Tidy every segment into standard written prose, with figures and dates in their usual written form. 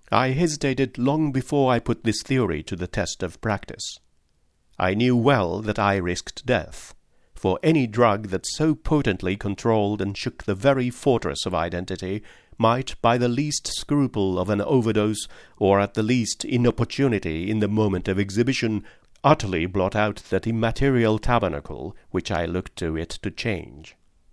I hesitated long before I put this theory to the test of practice. I knew well that I risked death, for any drug that so potently controlled and shook the very fortress of identity might, by the least scruple of an overdose, or at the least inopportunity in the moment of exhibition, utterly blot out that immaterial tabernacle which I looked to it to change.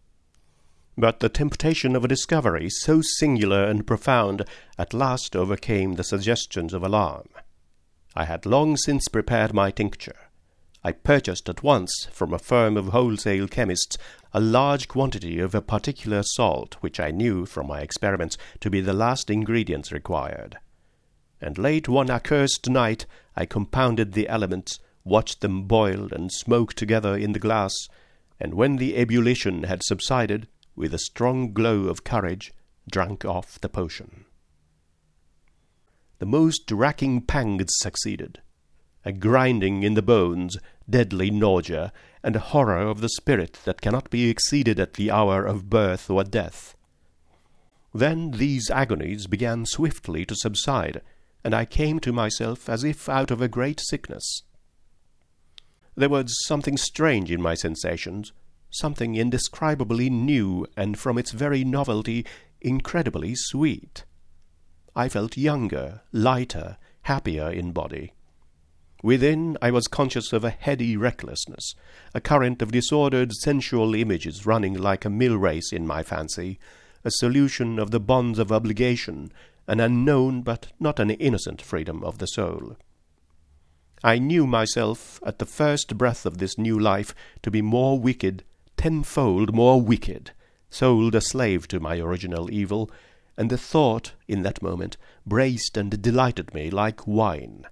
But the temptation of a discovery so singular and profound at last overcame the suggestions of alarm. I had long since prepared my tincture. I purchased at once from a firm of wholesale chemists a large quantity of a particular salt which I knew from my experiments to be the last ingredients required. And late one accursed night I compounded the elements, watched them boil and smoke together in the glass, and when the ebullition had subsided, with a strong glow of courage, drank off the potion. The most racking pangs succeeded. A grinding in the bones, deadly nausea, and a horror of the spirit that cannot be exceeded at the hour of birth or death. Then these agonies began swiftly to subside, and I came to myself as if out of a great sickness. There was something strange in my sensations, something indescribably new, and from its very novelty incredibly sweet. I felt younger, lighter, happier in body. Within, I was conscious of a heady recklessness, a current of disordered sensual images running like a mill-race in my fancy, a solution of the bonds of obligation, an unknown but not an innocent freedom of the soul. I knew myself, at the first breath of this new life, to be more wicked, tenfold more wicked, sold a slave to my original evil, and the thought, in that moment, braced and delighted me like wine.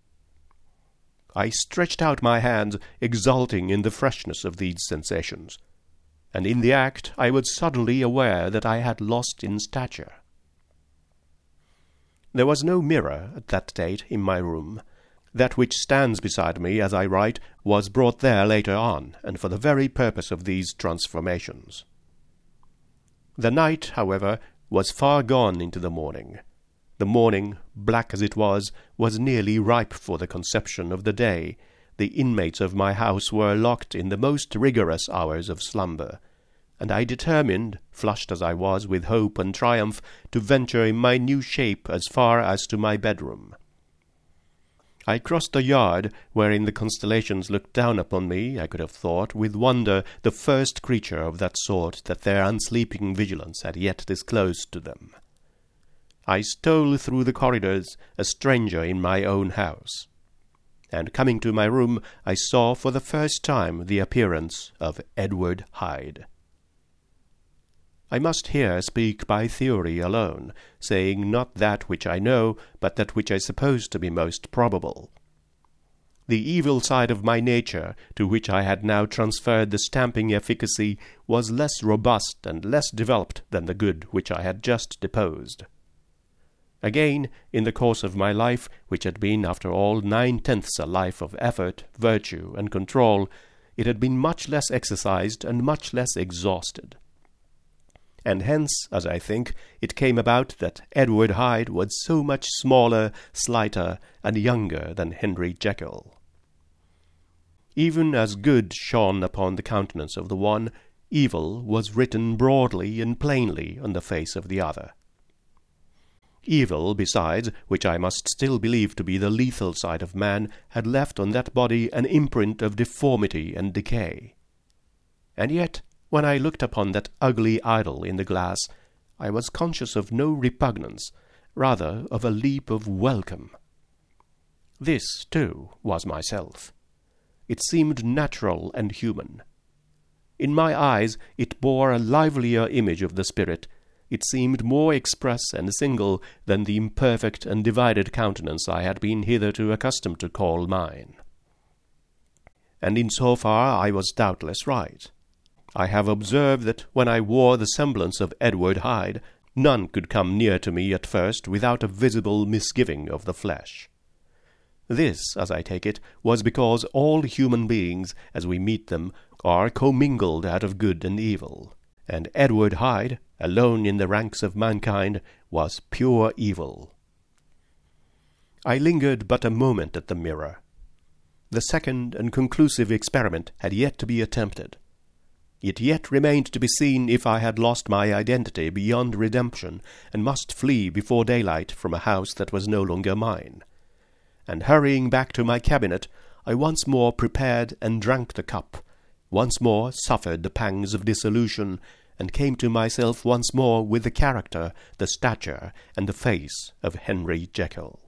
I stretched out my hands, exulting in the freshness of these sensations, and in the act I was suddenly aware that I had lost in stature. There was no mirror at that date in my room. That which stands beside me as I write was brought there later on, and for the very purpose of these transformations. The night, however, was far gone into the morning. The morning, black as it was nearly ripe for the conception of the day. The inmates of my house were locked in the most rigorous hours of slumber, and I determined, flushed as I was with hope and triumph, to venture in my new shape as far as to my bedroom. I crossed the yard, wherein the constellations looked down upon me, I could have thought, with wonder, the first creature of that sort that their unsleeping vigilance had yet disclosed to them. I stole through the corridors, a stranger in my own house, and coming to my room, I saw for the first time the appearance of Edward Hyde. I must here speak by theory alone, saying not that which I know, but that which I suppose to be most probable. The evil side of my nature, to which I had now transferred the stamping efficacy, was less robust and less developed than the good which I had just deposed. Again, in the course of my life, which had been, after all, 9/10 a life of effort, virtue, and control, it had been much less exercised and much less exhausted. And hence, as I think, it came about that Edward Hyde was so much smaller, slighter, and younger than Henry Jekyll. Even as good shone upon the countenance of the one, evil was written broadly and plainly on the face of the other. Evil, besides, which I must still believe to be the lethal side of man, had left on that body an imprint of deformity and decay. And yet, when I looked upon that ugly idol in the glass, I was conscious of no repugnance, rather of a leap of welcome. This, too, was myself. It seemed natural and human. In my eyes it bore a livelier image of the spirit. It seemed more express and single than the imperfect and divided countenance I had been hitherto accustomed to call mine. And in so far I was doubtless right. I have observed that when I wore the semblance of Edward Hyde, none could come near to me at first without a visible misgiving of the flesh. This, as I take it, was because all human beings, as we meet them, are commingled out of good and evil, and Edward Hyde, alone in the ranks of mankind, was pure evil. I lingered but a moment at the mirror. The second and conclusive experiment had yet to be attempted. It yet remained to be seen if I had lost my identity beyond redemption and must flee before daylight from a house that was no longer mine. And hurrying back to my cabinet, I once more prepared and drank the cup, once more suffered the pangs of dissolution, and came to myself once more with the character, the stature, and the face of Henry Jekyll.